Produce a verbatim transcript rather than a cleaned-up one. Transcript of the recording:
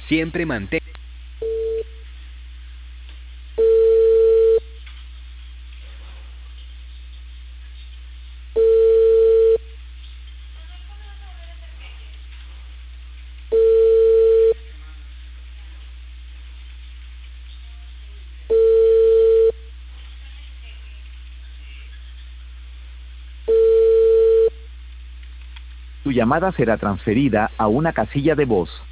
Siempre mantén. Tu llamada será transferida a una casilla de voz.